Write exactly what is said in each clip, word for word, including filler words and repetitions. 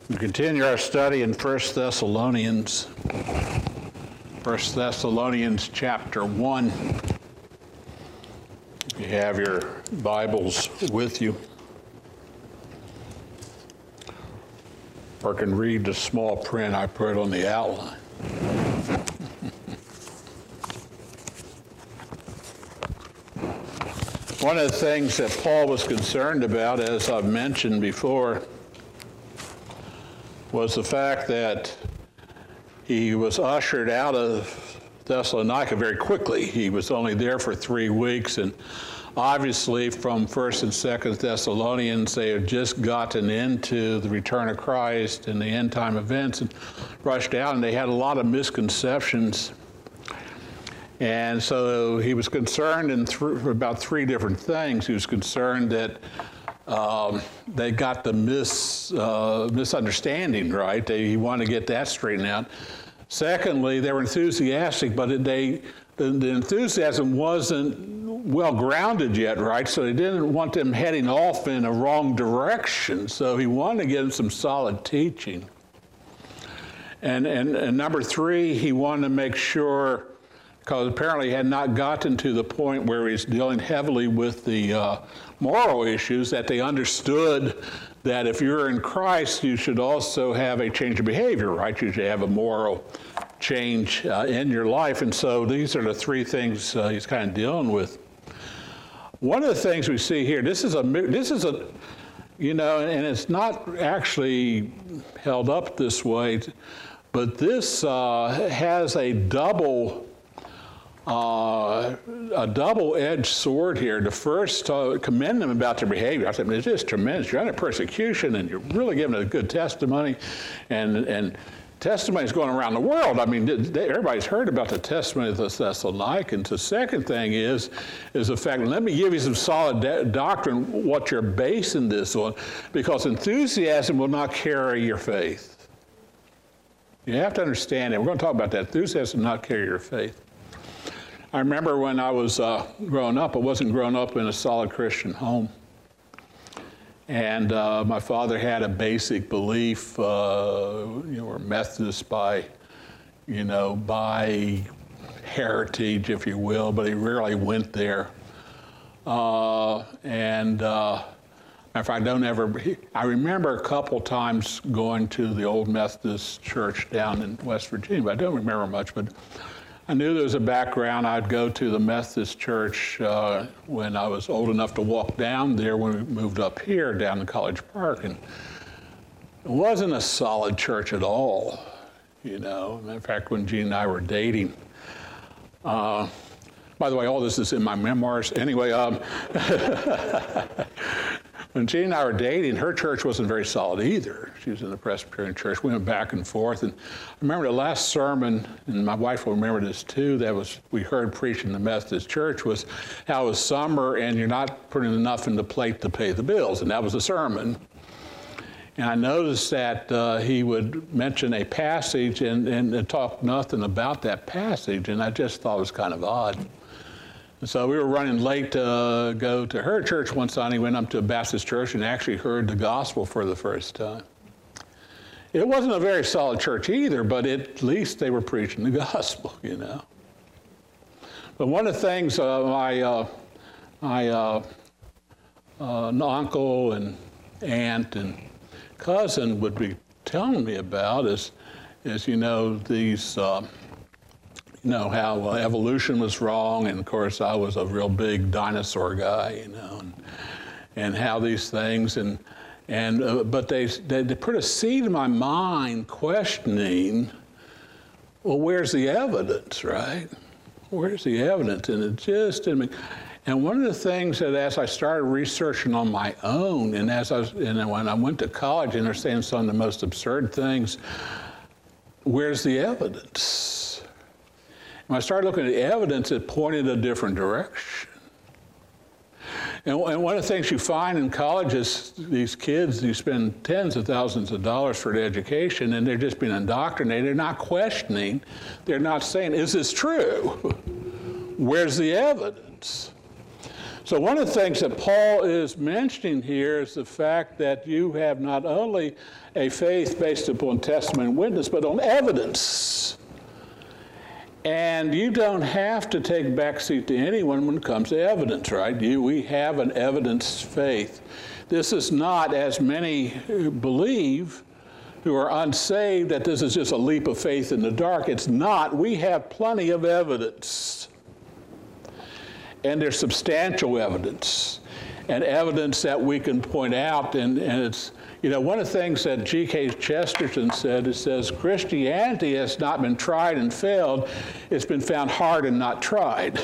We continue our study in First Thessalonians. First Thessalonians chapter one. You have your Bibles with you, or can read the small print I put on the outline. One of the things that Paul was concerned about, as I've mentioned before, was the fact that he was ushered out of Thessalonica very quickly. He was only there for three weeks, and obviously from First and Second Thessalonians, they had just gotten into the return of Christ and the end-time events and rushed out, and they had a lot of misconceptions. And so he was concerned in th- about three different things. He was concerned that um, they got the mis, uh, misunderstanding right. They, he wanted to get that straightened out. Secondly, they were enthusiastic, but they, the, the enthusiasm wasn't well grounded yet, right? So he didn't want them heading off in a wrong direction. So he wanted to get them some solid teaching. And, and, and number three, he wanted to make sure, because apparently he had not gotten to the point where he's dealing heavily with the uh, moral issues, that they understood that if you're in Christ, you should also have a change of behavior, right? You should have a moral change uh, in your life. And so these are the three things uh, he's kind of dealing with. One of the things we see here, this is a, this is a, you know, and it's not actually held up this way, but this uh, has a double Uh, a double-edged sword here. To first uh, commend them about their behavior. I said, it's just tremendous. You're under persecution, and you're really giving a good testimony, and and testimony's going around the world. I mean, they, everybody's heard about the testimony of the Thessalonians. The second thing is, is the fact, let me give you some solid de- doctrine, what you're basing this on, because enthusiasm will not carry your faith. You have to understand it. We're going to talk about that. Enthusiasm will not carry your faith. I remember when I was uh, growing up, I wasn't growing up in a solid Christian home. And uh, my father had a basic belief, uh, you know, we're Methodist by, you know, by heritage, if you will, but he rarely went there. Uh, and uh, if I don't ever, I remember a couple times going to the old Methodist church down in West Virginia, but I don't remember much, but I knew there was a background. I'd go to the Methodist church uh, when I was old enough to walk down there when we moved up here down to College Park. And it wasn't a solid church at all, you know. In fact, when Jean and I were dating, uh, by the way, all this is in my memoirs. Anyway, um, when Jean and I were dating, her church wasn't very solid either. She was in the Presbyterian church. We went back and forth. And I remember the last sermon, and my wife will remember this too, that was we heard preached in the Methodist church, was how it was summer and you're not putting enough in the plate to pay the bills. And that was the sermon. And I noticed that uh, he would mention a passage and, and, and talk nothing about that passage. And I just thought it was kind of odd. And so we were running late to uh, go to her church one Sunday. Went up to a Baptist church and actually heard the gospel for the first time. It wasn't a very solid church either, but at least they were preaching the gospel, you know. But one of the things uh, my, uh, my uh, uh, uncle and aunt and cousin would be telling me about is, is you know, these... Uh, You know, how uh, evolution was wrong, and of course I was a real big dinosaur guy, you know, and, and how these things, and, and uh, but they, they, they put a seed in my mind questioning, well, where's the evidence, right? Where's the evidence? And it just didn't make, and one of the things that as I started researching on my own, and as I was, and when I went to college and understanding some of the most absurd things, where's the evidence? When I started looking at the evidence, it pointed a different direction. And, and one of the things you find in college is these kids, you spend tens of thousands of dollars for their education, and they're just being indoctrinated. They're not questioning. They're not saying, is this true? Where's the evidence? So one of the things that Paul is mentioning here is the fact that you have not only a faith based upon testimony and witness, but on evidence. And you don't have to take backseat to anyone when it comes to evidence, right? You, we have an evidence faith. This is not, as many believe, who are unsaved, that this is just a leap of faith in the dark. It's not. We have plenty of evidence. And there's substantial evidence, and evidence that we can point out. And, and it's, you know, one of the things that G K Chesterton said, it says, Christianity has not been tried and failed. It's been found hard and not tried.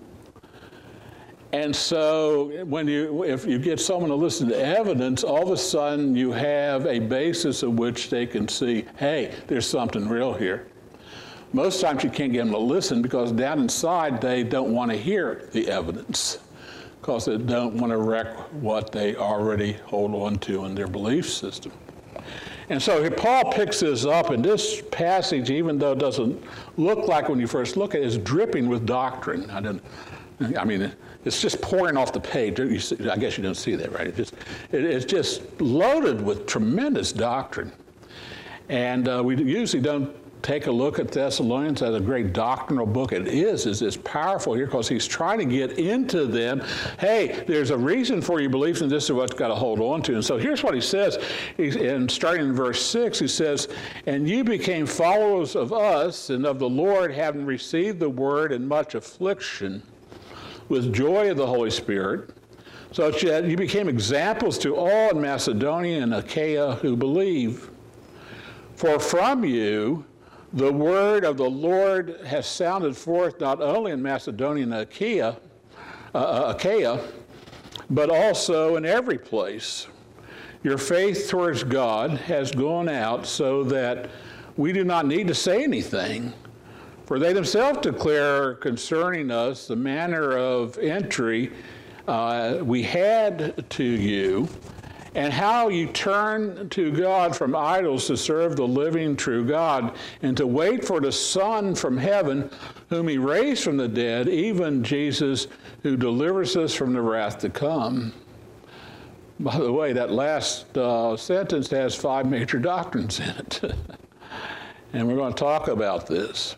And so when you, if you get someone to listen to evidence, all of a sudden you have a basis of which they can see, hey, there's something real here. Most times you can't get them to listen because down inside they don't want to hear the evidence because they don't want to wreck what they already hold on to in their belief system. And so here Paul picks this up, and this passage, even though it doesn't look like when you first look at it, is dripping with doctrine. I didn't, I mean, it's just pouring off the page. You see, I guess you don't see that, right? It just, it, it's just loaded with tremendous doctrine. And uh, we usually don't take a look at Thessalonians as a great doctrinal book. It is, is it's powerful here because he's trying to get into them. Hey, there's a reason for your beliefs, and this is what's got to hold on to. And so here's what he says, he's, and starting in verse six, he says, and you became followers of us and of the Lord, having received the word in much affliction, with joy of the Holy Spirit, so that you became examples to all in Macedonia and Achaia who believe. For from you the word of the Lord has sounded forth not only in Macedonia and Achaia, uh, Achaia, but also in every place. Your faith towards God has gone out so that we do not need to say anything. For they themselves declare concerning us the manner of entry uh, we had to you, and how you turn to God from idols to serve the living true God, and to wait for the Son from heaven, whom he raised from the dead, even Jesus, who delivers us from the wrath to come. By the way, that last uh, sentence has five major doctrines in it. And we're going to talk about this.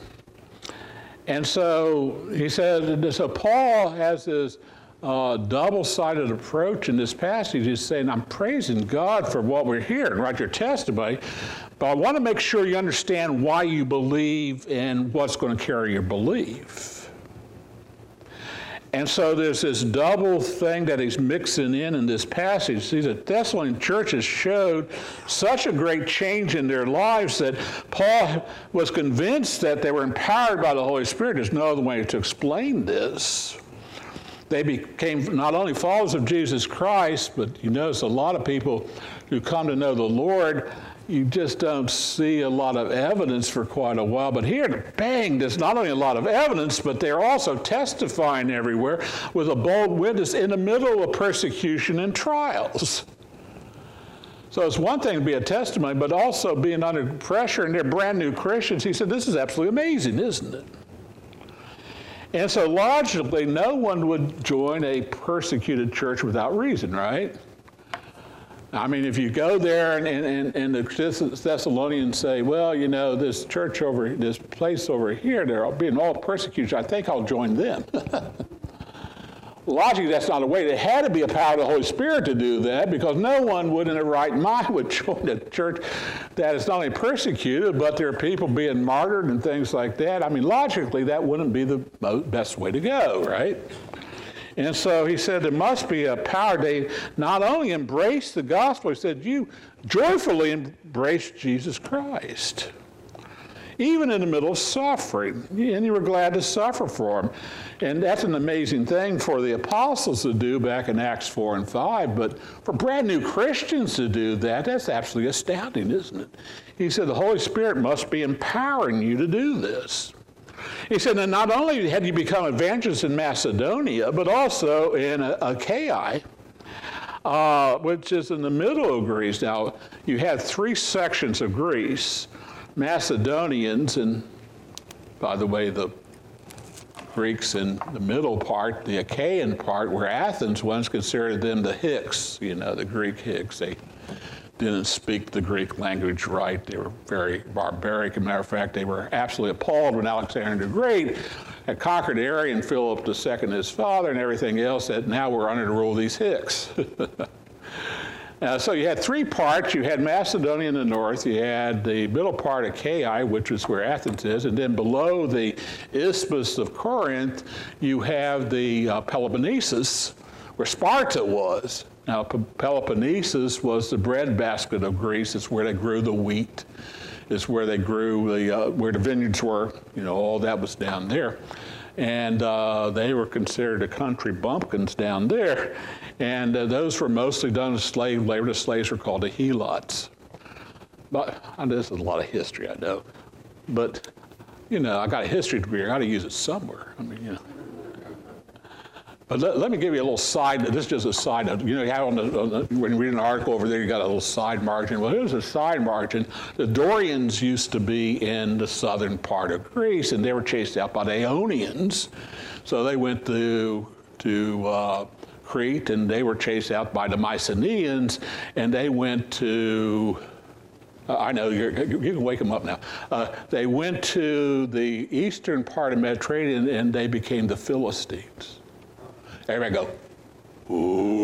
And so he said, so Paul has this uh, double-sided approach in this passage. He's saying, I'm praising God for what we're hearing, right, your testimony, but I want to make sure you understand why you believe and what's going to carry your belief. And so there's this double thing that he's mixing in in this passage. See, the Thessalonian churches showed such a great change in their lives that Paul was convinced that they were empowered by the Holy Spirit. There's no other way to explain this. They became not only followers of Jesus Christ, but you notice a lot of people who come to know the Lord, you just don't see a lot of evidence for quite a while. But here, bang, there's not only a lot of evidence, but they're also testifying everywhere with a bold witness in the middle of persecution and trials. So it's one thing to be a testimony, but also being under pressure, and they're brand new Christians. He said, this is absolutely amazing, isn't it? And so logically, no one would join a persecuted church without reason, right? I mean, if you go there and, and, and the Thessalonians say, well, you know, this church over, this place over here, they're being all persecuted, I think I'll join them. Logically, that's not a way. It had to be a power of the Holy Spirit to do that, because no one would in their right mind would join a church that is not only persecuted, but there are people being martyred and things like that. I mean, logically, that wouldn't be the best way to go, right? And so he said there must be a power. They not only embraced the gospel, he said, you joyfully embraced Jesus Christ, even in the middle of suffering, and you were glad to suffer for him. And that's an amazing thing for the apostles to do back in Acts four and five, but for brand new Christians to do that, that's absolutely astounding, isn't it? He said the Holy Spirit must be empowering you to do this. He said, and not only had you become evangelists in Macedonia, but also in Achaia, uh, which is in the middle of Greece. Now, you had three sections of Greece, Macedonians, and by the way, the Greeks in the middle part, the Achaean part, where Athens once considered them the Hicks, you know, the Greek Hicks. They didn't speak the Greek language right. They were very barbaric. As a matter of fact, they were absolutely appalled when Alexander the Great had conquered the area and Philip the Second, his father, and everything else, that now we're under the rule of these Hicks. Uh, so you had three parts. You had Macedonia in the north. You had the middle part of Achaia, which is where Athens is. And then below the Isthmus of Corinth, you have the uh, Peloponnesus, where Sparta was. Now, P- Peloponnesus was the breadbasket of Greece. It's where they grew the wheat. It's where they grew the, uh, where the vineyards were. You know, all that was down there. And uh, they were considered the country bumpkins down there. And uh, those were mostly done as slave labor. The slaves were called the helots. But I know this is a lot of history, I know. But, you know, I got a history degree. I got to use it somewhere. I mean, you know. But let, let me give you a little side note. This is just a side note. You know, you have on the, on the, when you read an article over there, you got a little side margin. Well, here's a side margin. The Dorians used to be in the southern part of Greece, and they were chased out by the Ionians. So they went to, to uh, Crete, and they were chased out by the Mycenaeans, and they went to, uh, I know, you're, you can wake them up now. Uh, they went to the eastern part of Mediterranean, and they became the Philistines. Everybody go,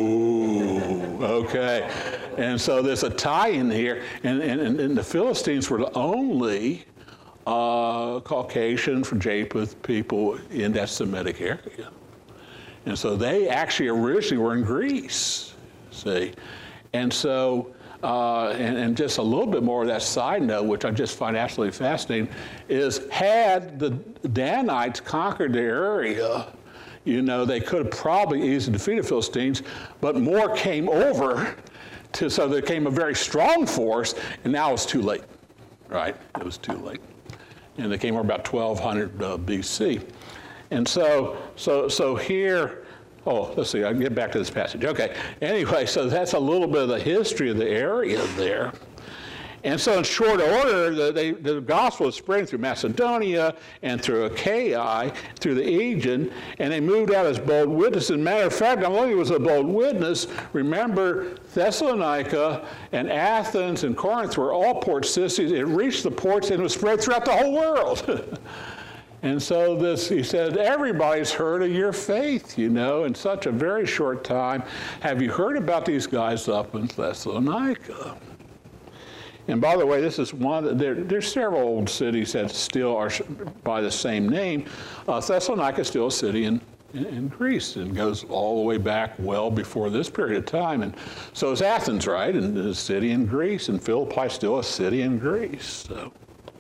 ooh, okay. And so there's a tie in here, and, and, and the Philistines were the only uh, Caucasian from Japheth people in that Semitic area. And so they actually originally were in Greece, see. And so, uh, and, and just a little bit more of that side note, which I just find absolutely fascinating, is had the Danites conquered the area, you know, they could have probably easily defeated the Philistines, but more came over, to, so there came a very strong force, and now it's too late, right? It was too late. And they came over about twelve hundred uh, B C. And so, so, so here, oh, let's see, I can get back to this passage. Okay, anyway, so that's a little bit of the history of the area there. And so in short order, the, they, the gospel is spreading through Macedonia and through Achaia, through the Aegean, and they moved out as bold witnesses. Matter of fact, not only was it a bold witness, remember Thessalonica and Athens and Corinth were all port cities. It reached the ports and was spread throughout the whole world. And so this, he said, everybody's heard of your faith, you know, in such a very short time. Have you heard about these guys up in Thessalonica? And by the way, this is one, there, there's several old cities that still are by the same name. Uh, Thessalonica is still a city in, in, in Greece and goes all the way back well before this period of time. And so is Athens, right? And a city in Greece, and Philippi is still a city in Greece. So.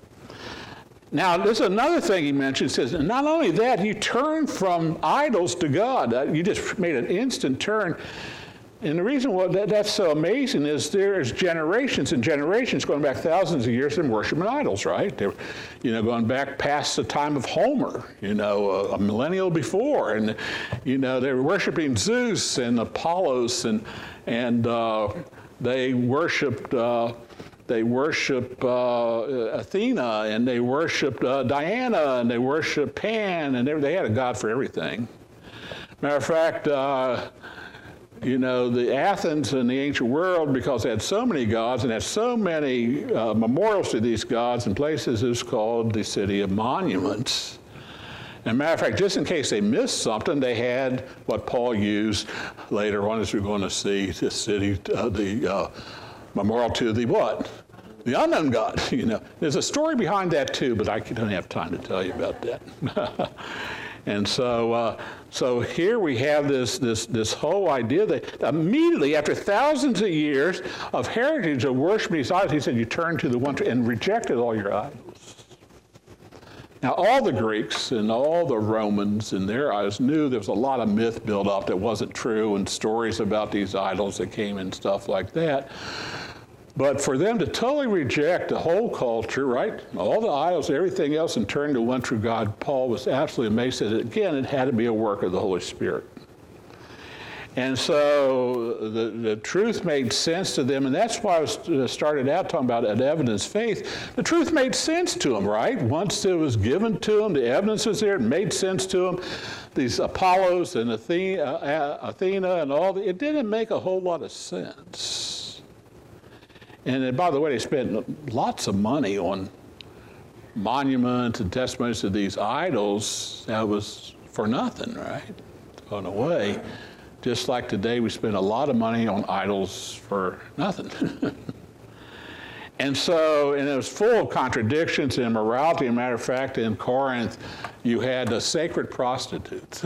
Now, there's another thing he mentions. He says, not only that, you turn from idols to God. Uh, you just made an instant turn. And the reason why that, that's so amazing is there's generations and generations going back thousands of years in worshiping idols, right? They're, you know, going back past the time of Homer, you know, a, a millennial before, and you know they were worshiping Zeus and Apollos, and and uh, they worshipped uh, they worshipped uh, Athena, and they worshipped uh, Diana, and they worshipped Pan, and they, they had a god for everything. Matter of fact. Uh, You know, the Athens in the ancient world, because they had so many gods and had so many uh, memorials to these gods and places, is called the city of monuments. And matter of fact, just in case they missed something, they had what Paul used later on, as we're going to see, the city, uh, the uh, memorial to the what? The unknown God. You know, there's a story behind that too, but I don't have time to tell you about that. And so, uh, so here we have this, this, this whole idea that immediately after thousands of years of heritage of worshiping these idols, he said, you turn to the one and rejected all your idols. Now, all the Greeks and all the Romans and their idols knew there was a lot of myth built up that wasn't true, and stories about these idols that came and stuff like that. But for them to totally reject the whole culture, right, all the idols, everything else, and turn to one true God, Paul was absolutely amazed that, again, it had to be a work of the Holy Spirit. And so the, the truth made sense to them, and that's why I was, started out talking about an evidence faith. The truth made sense to them, right? Once it was given to them, the evidence was there, it made sense to them. These Apollos and Athena, uh, Athena and all, the, it didn't make a whole lot of sense. And then, by the way, they spent lots of money on monuments and testimonies to these idols. That was for nothing, right? Thrown away. Just like today, we spend a lot of money on idols for nothing. And so, and it was full of contradictions and immorality. As a matter of fact, in Corinth, you had the sacred prostitutes.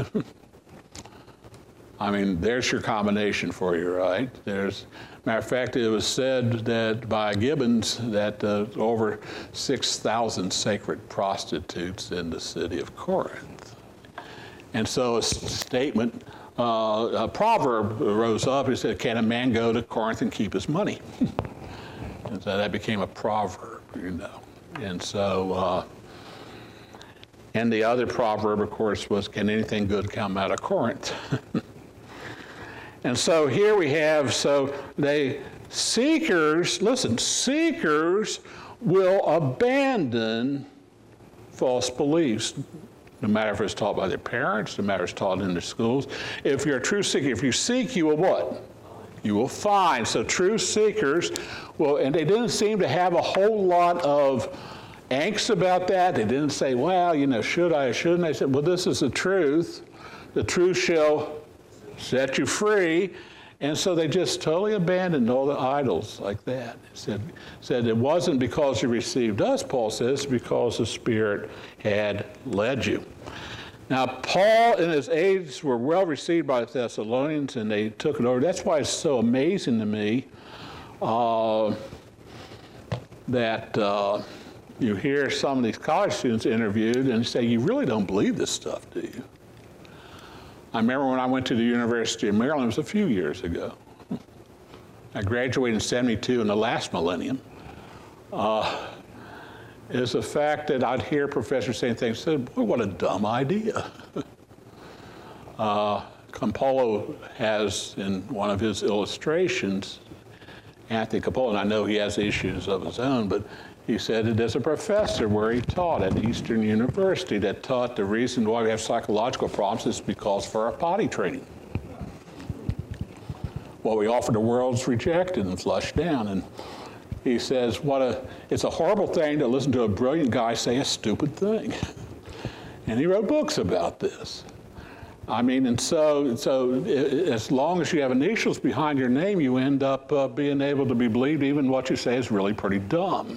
I mean, there's your combination for you, right? There's, matter of fact, it was said that by Gibbons that uh, over six thousand sacred prostitutes in the city of Corinth. And so a statement, uh, a proverb rose up. It said, can a man go to Corinth and keep his money? And so that became a proverb, you know. And so, uh, and the other proverb, of course, was, can anything good come out of Corinth? And so here we have, so they, seekers, listen, seekers will abandon false beliefs, no matter if it's taught by their parents, no matter if it's taught in their schools. If you're a true seeker, if you seek, you will what? You will find. So true seekers will, and they didn't seem to have a whole lot of angst about that. They didn't say, well, you know, should I or shouldn't I? They said, well, this is the truth. The truth shall set you free. And so they just totally abandoned all the idols like that. He said, said it wasn't because you received us, Paul says, because the Spirit had led you. Now, Paul and his aides were well received by the Thessalonians, and they took it over. That's why it's so amazing to me uh, that uh, you hear some of these college students interviewed and say, you really don't believe this stuff, do you? I remember when I went to the University of Maryland, it was a few years ago. I graduated in seventy-two in the last millennium. Uh, is the fact that I'd hear professors saying things, said, boy, what a dumb idea. uh, Campolo has in one of his illustrations, Anthony Campolo, and I know he has issues of his own, but he said it as a professor where he taught at Eastern University that taught the reason why we have psychological problems is because for our potty training. What we offer the world's rejected and flushed down. And he says, what a, it's a horrible thing to listen to a brilliant guy say a stupid thing. And he wrote books about this. I mean, and so, so as long as you have initials behind your name, you end up uh, being able to be believed even what you say is really pretty dumb.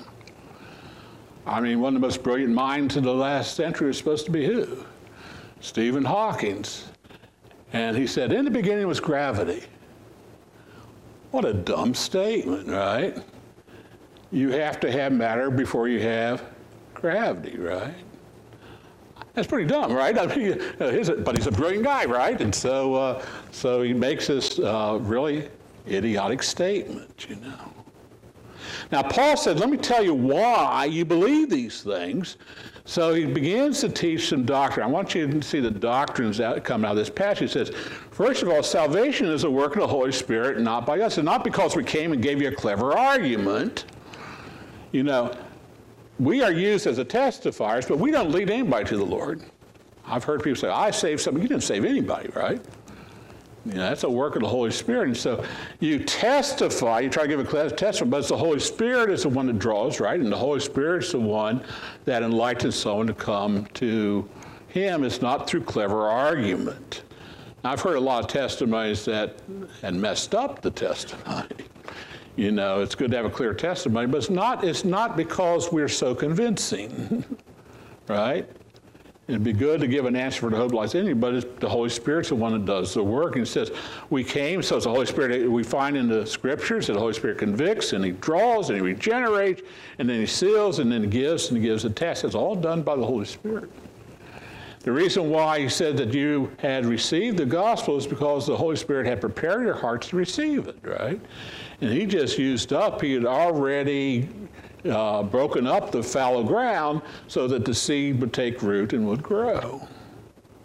I mean, one of the most brilliant minds of the last century was supposed to be who? Stephen Hawking. And he said, in the beginning was gravity. What a dumb statement, right? You have to have matter before you have gravity, right? That's pretty dumb, right? I mean, he's a, but he's a brilliant guy, right? And so, uh, so he makes this uh, really idiotic statement, you know. Now, Paul said, let me tell you why you believe these things. So he begins to teach some doctrine. I want you to see the doctrines that come out of this passage. He says, first of all, salvation is a work of the Holy Spirit, not by us. And not because we came and gave you a clever argument. You know, we are used as a testifiers, but we don't lead anybody to the Lord. I've heard people say, I saved something. You didn't save anybody, right? You know, that's a work of the Holy Spirit. And so you testify, you try to give a testimony, but it's the Holy Spirit is the one that draws, right? And the Holy Spirit is the one that enlightens someone to come to him. It's not through clever argument. Now, I've heard a lot of testimonies that had messed up the testimony. You know, it's good to have a clear testimony, but it's not, it's not because we're so convincing, right? It'd be good to give an answer for the hope lies in you, but it's the Holy Spirit's the one that does the work. And it says, we came, so it's the Holy Spirit. We find in the Scriptures that the Holy Spirit convicts, and he draws, and he regenerates, and then he seals, and then he gives, and he gives a test. It's all done by the Holy Spirit. The reason why he said that you had received the gospel is because the Holy Spirit had prepared your hearts to receive it, right? And he just used up, he had already Uh, broken up the fallow ground so that the seed would take root and would grow.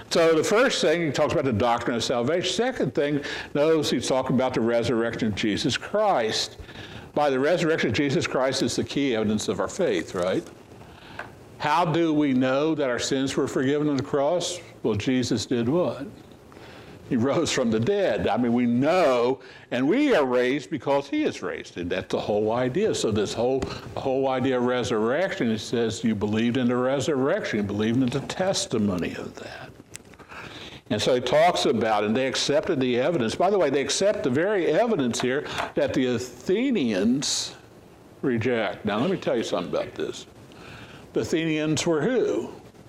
So the first thing, he talks about the doctrine of salvation. Second thing, notice he's talking about the resurrection of Jesus Christ. By the resurrection of Jesus Christ is the key evidence of our faith, right? How do we know that our sins were forgiven on the cross? Well, Jesus did what? He rose from the dead. I mean, we know, and we are raised because he is raised. And that's the whole idea. So this whole, the whole idea of resurrection, it says you believed in the resurrection. You believed in the testimony of that. And so he talks about it, and they accepted the evidence. By the way, they accept the very evidence here that the Athenians reject. Now, let me tell you something about this. The Athenians were who?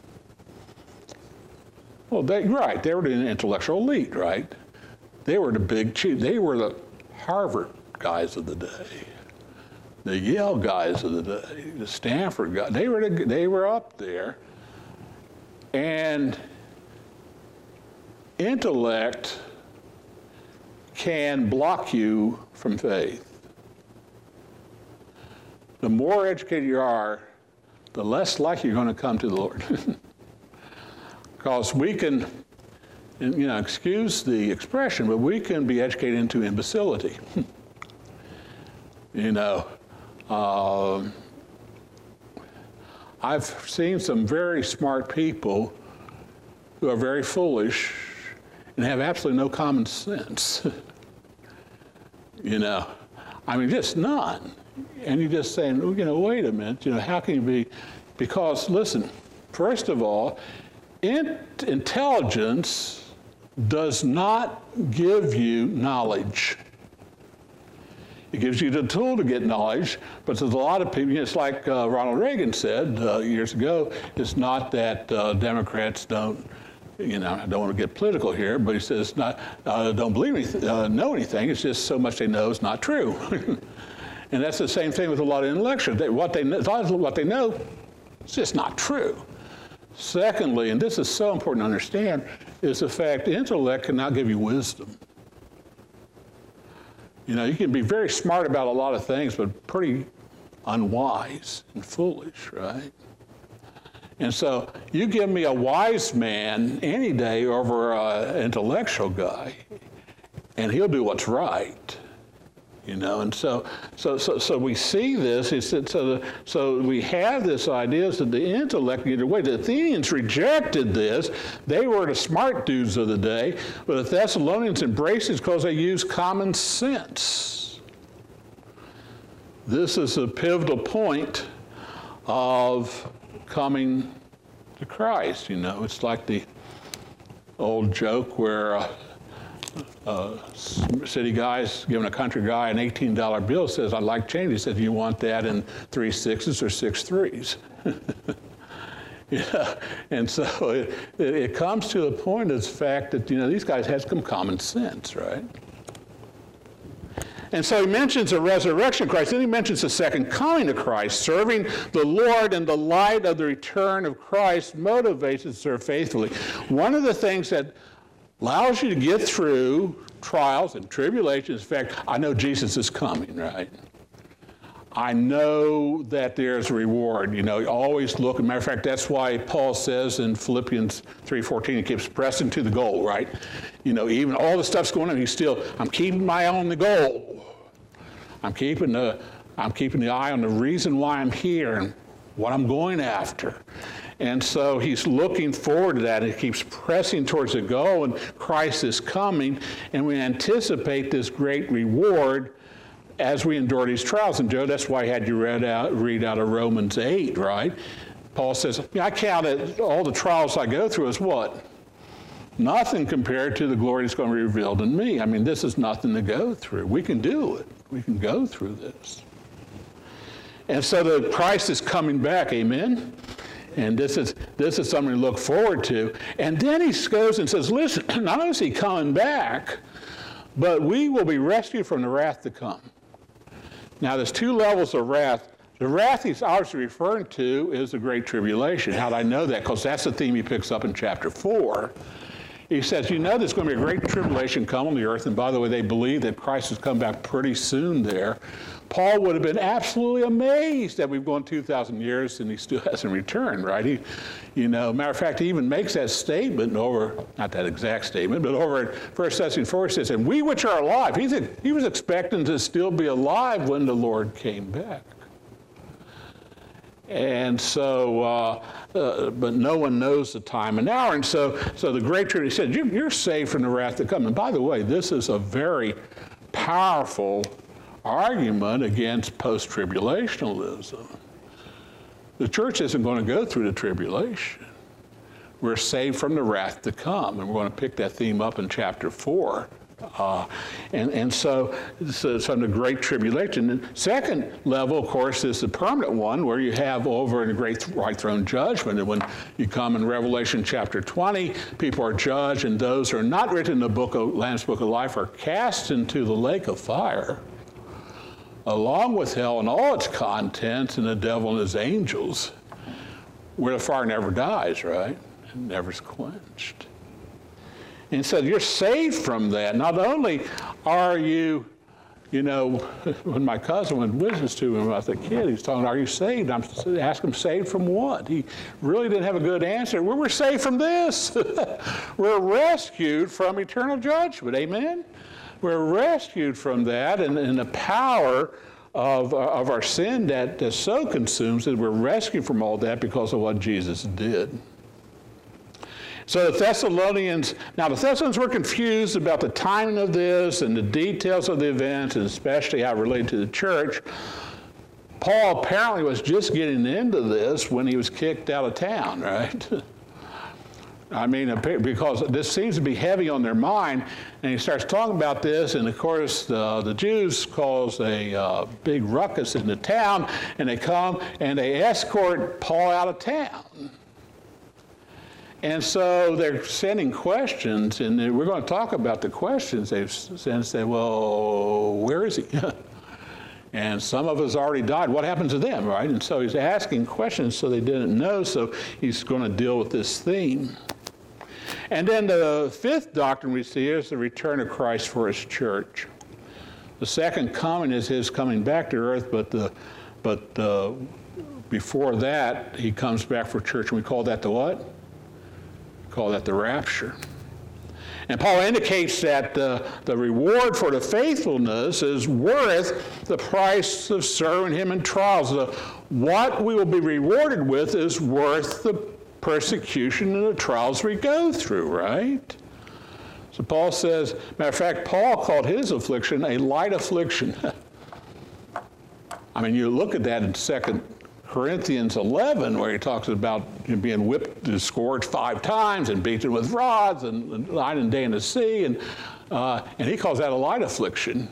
Well, they, right, they were the intellectual elite, right? They were the big chief. They were the Harvard guys of the day, the Yale guys of the day, the Stanford guys. They were, the, they were up there. And intellect can block you from faith. The more educated you are, the less likely you're going to come to the Lord. Because we can, you know, excuse the expression, but we can be educated into imbecility. You know, uh, I've seen some very smart people who are very foolish and have absolutely no common sense. You know, I mean, just none. And you're just saying, you know, wait a minute, you know, how can you be? Because, listen, first of all, in- intelligence does not give you knowledge. It gives you the tool to get knowledge, but there's a lot of people, you know, it's like uh, Ronald Reagan said uh, years ago, it's not that uh, Democrats don't, you know, I don't want to get political here, but he says not, uh, don't believe anything, uh, know anything, it's just so much they know is not true. And that's the same thing with a lot of intellectuals. They, what, they, what they know is just not true. Secondly, and this is so important to understand, is the fact intellect cannot give you wisdom. You know, you can be very smart about a lot of things, but pretty unwise and foolish, right? And so you give me a wise man any day over an intellectual guy, and he'll do what's right. You know, and so so so so we see this. It's, so the, so we have this idea that the intellect either way. The Athenians rejected this. They were the smart dudes of the day, but the Thessalonians embraced it because they used common sense. This is a pivotal point of coming to Christ. You know, it's like the old joke where. Uh, Uh, city guy's giving a country guy an eighteen dollar bill, says, I'd like change. He said, you want that in three sixes or six threes? Yeah. And so it, it, it comes to the point of the fact that, you know, these guys had some common sense, right? And so he mentions the resurrection of Christ, then he mentions the second coming of Christ. Serving the Lord in the light of the return of Christ motivates us to serve faithfully. One of the things that allows you to get through trials and tribulations. In fact, I know Jesus is coming, right? I know that there's a reward. You know, you always look. As a matter of fact, that's why Paul says in Philippians three fourteen, he keeps pressing to the goal, right? You know, even all the stuff's going on, he's still, I'm keeping my eye on the goal. I'm keeping the, I'm keeping the eye on the reason why I'm here and what I'm going after. And so he's looking forward to that, and he keeps pressing towards the goal, and Christ is coming, and we anticipate this great reward as we endure these trials. And Joe, that's why I had you read out, read out of Romans eight, right? Paul says, yeah, I count it, all the trials I go through as what? Nothing compared to the glory that's going to be revealed in me. I mean, this is nothing to go through. We can do it. We can go through this. And so the Christ is coming back, amen? And this is this is something to look forward to. And then he goes and says, listen, not only is he coming back, but we will be rescued from the wrath to come. Now, there's two levels of wrath. The wrath he's obviously referring to is the Great Tribulation. How do I know that? Because that's the theme he picks up in chapter four. he says, you know there's going to be a great tribulation come on the earth, and by the way, they believe that Christ has come back pretty soon there. Paul would have been absolutely amazed that we've gone two thousand years and he still hasn't returned, right? He, you know, matter of fact, he even makes that statement over, not that exact statement, but over at First Thessalonians four, he says, and we which are alive, he's, he was expecting to still be alive when the Lord came back. And so, uh, uh, but no one knows the time and hour. And so, so the great Trinity said, you're, you're saved from the wrath to come. And by the way, this is a very powerful argument against post-tribulationalism. The church isn't going to go through the tribulation. We're saved from the wrath to come. And we're going to pick that theme up in chapter four. Uh, and, and so, so from the Great Tribulation. And second level, of course, is the permanent one where you have over in the Great White Throne Judgment. And when you come in Revelation chapter twenty, people are judged, and those who are not written in the book of Lamb's Book of Life are cast into the lake of fire, along with hell and all its contents, and the devil and his angels, where the fire never dies, right? It never is quenched. And so you're saved from that. Not only are you, you know, when my cousin went witness to him about the kid, he was talking, are you saved? I'm asking him, saved from what? He really didn't have a good answer. Well, we're saved from this. We're rescued from eternal judgment. Amen? We're rescued from that, and, and the power of, of our sin that, that so consumes it, we're rescued from all that because of what Jesus did. So the Thessalonians, now the Thessalonians were confused about the timing of this and the details of the events, and especially how it related to the church. Paul apparently was just getting into this when he was kicked out of town, right? I mean, because this seems to be heavy on their mind, and he starts talking about this, and of course the, the Jews cause a uh, big ruckus in the town, and they come and they escort Paul out of town. And so they're sending questions, and we're going to talk about the questions they've sent and say, well, where is he? And some of us already died. What happened to them, right? And so he's asking questions so they didn't know, so he's going to deal with this theme. And then the fifth doctrine we see is the return of Christ for his church. The second coming is his coming back to earth, but the but uh, before that, he comes back for church, and we call that the what? Call that the rapture. And Paul indicates that uh, the reward for the faithfulness is worth the price of serving him in trials. The, what we will be rewarded with is worth the persecution and the trials we go through, right? So Paul says, matter of fact, Paul called his affliction a light affliction. I mean, you look at that in Second Corinthians eleven, where he talks about being whipped and scourged five times and beaten with rods and, and night and day in the sea, and uh, and he calls that a light affliction.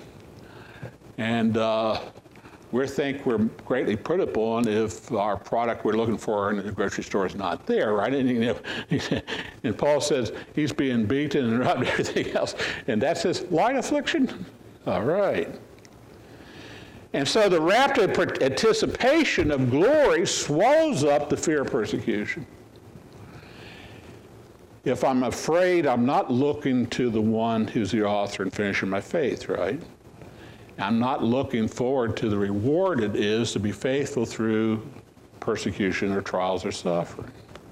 And uh, we think we're greatly put upon if our product we're looking for in the grocery store is not there, right? And, you know, and Paul says he's being beaten and robbed and everything else, and that's his light affliction. All right. And so the rapture anticipation of glory swallows up the fear of persecution. If I'm afraid, I'm not looking to the one who's the author and finisher of my faith, right? I'm not looking forward to the reward it is to be faithful through persecution or trials or suffering.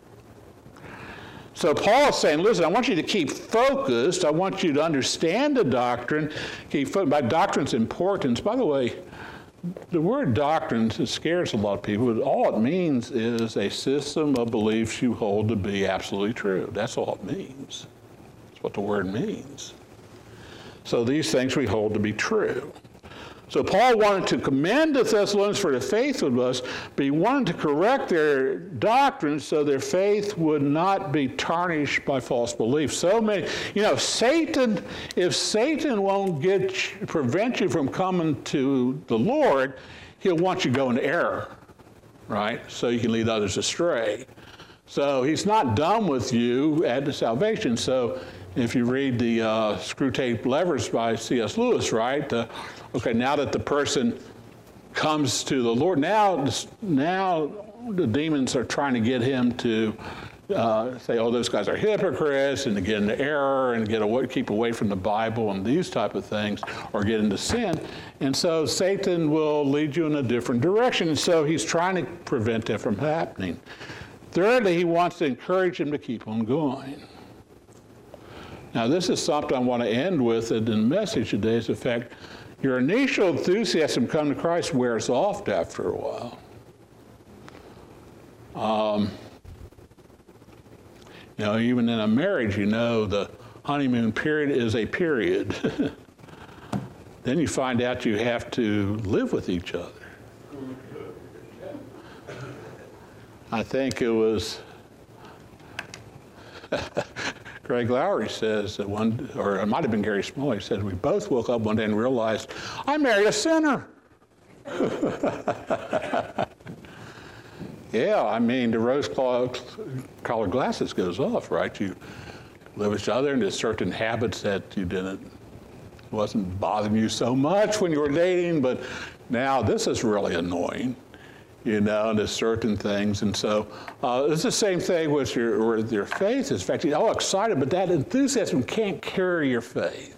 So Paul's saying, listen, I want you to keep focused. I want you to understand the doctrine. Keep fo- by doctrine's importance. By the way, the word doctrine scares a lot of people, but all it means is a system of beliefs you hold to be absolutely true. That's all it means. That's what the word means. So these things we hold to be true. So Paul wanted to commend the Thessalonians for their faithfulness, but he wanted to correct their doctrine so their faith would not be tarnished by false beliefs. So many, you know, Satan, if Satan won't get prevent you from coming to the Lord, he'll want you to go into error, right? So you can lead others astray. So he's not done with you at the salvation. So if you read the uh, Screwtape Levers by C S Lewis, right? Uh, okay, now that the person comes to the Lord, now, now the demons are trying to get him to uh, say, oh, those guys are hypocrites, and to get into error and get away, keep away from the Bible and these type of things, or get into sin. And so Satan will lead you in a different direction. And so he's trying to prevent that from happening. Thirdly, he wants to encourage him to keep on going. Now, this is something I want to end with in the message today, is the fact your initial enthusiasm come to Christ wears off after a while. Um, you know, even in a marriage, you know, the honeymoon period is a period. Then you find out you have to live with each other. I think it was Greg Lowry says that one, or it might have been Gary Small, he said, we both woke up one day and realized, I married a sinner. Yeah, I mean, the rose-colored glasses goes off, right? You live with each other, and there's certain habits that you didn't, wasn't bothering you so much when you were dating, but now this is really annoying, you know, and there's certain things. And so uh, it's the same thing with your, with your faith. In fact, you're all excited, but that enthusiasm can't carry your faith.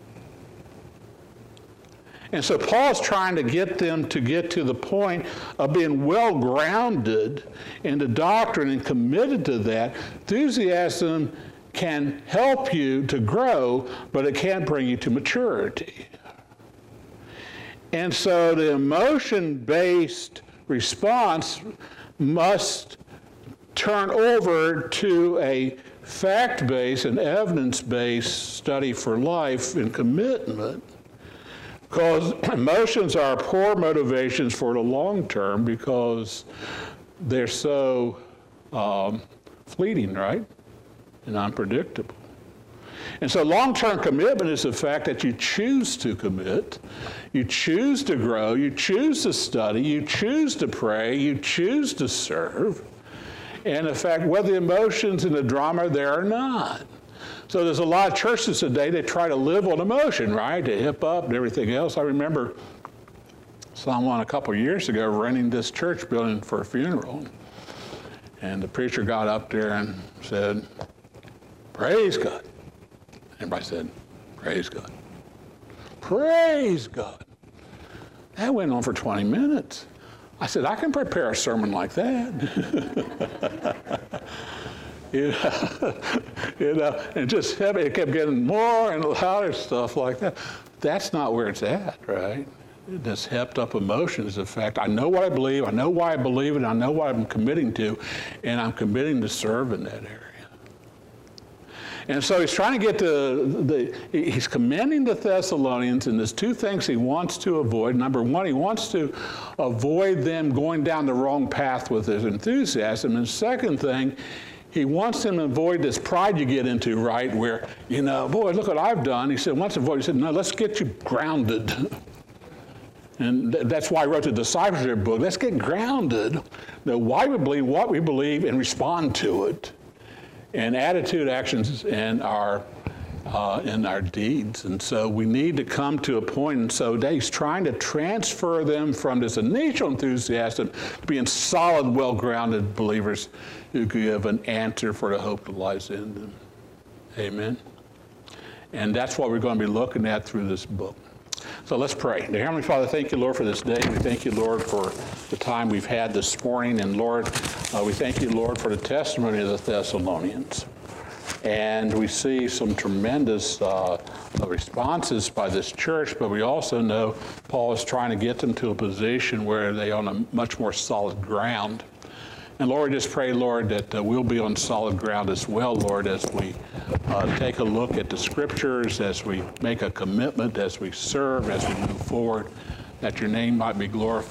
And so Paul's trying to get them to get to the point of being well-grounded in the doctrine and committed to that. Enthusiasm can help you to grow, but it can't bring you to maturity. And so the emotion-based response must turn over to a fact-based and evidence-based study for life and commitment. Because emotions are poor motivations for the long term because they're so um, fleeting, right? And unpredictable. And so long-term commitment is the fact that you choose to commit, you choose to grow, you choose to study, you choose to pray, you choose to serve, and the fact whether the emotions and the drama are there or not. So there's a lot of churches today that try to live on emotion, right? They hip up and everything else. I remember someone a couple of years ago renting this church building for a funeral. And the preacher got up there and said, praise God. Everybody said, praise God. Praise God. That went on for twenty minutes. I said, I can prepare a sermon like that. You know, you know, and just have, it kept getting more and louder stuff like that. That's not where it's at, right? This hepped up emotions. In fact, I know what I believe, I know why I believe it, I know what I'm committing to, and I'm committing to serve in that area. And so he's trying to get to the, he's commending the Thessalonians, and there's two things he wants to avoid. Number one, he wants to avoid them going down the wrong path with his enthusiasm. And second thing, he wants them to avoid this pride you get into, right, where, you know, boy, look what I've done. He said, once avoid, he said, no, let's get you grounded. And th- that's why I wrote the discipleship book. Let's get grounded. Know why we believe, what we believe, and respond to it. And attitude, actions, and our uh, in our deeds. And so we need to come to a point, and so he's trying to transfer them from this initial enthusiasm to being solid, well-grounded believers who give an answer for the hope that lies in them. Amen. And that's what we're going to be looking at through this book. So let's pray. Dear Heavenly Father, thank you, Lord, for this day. We thank you, Lord, for the time we've had this morning. And Lord, uh, we thank you, Lord, for the testimony of the Thessalonians. And we see some tremendous uh, responses by this church, but we also know Paul is trying to get them to a position where they're on a much more solid ground. And Lord, just pray, Lord, that uh, we'll be on solid ground as well, Lord, as we uh, take a look at the Scriptures, as we make a commitment, as we serve, as we move forward, that your name might be glorified.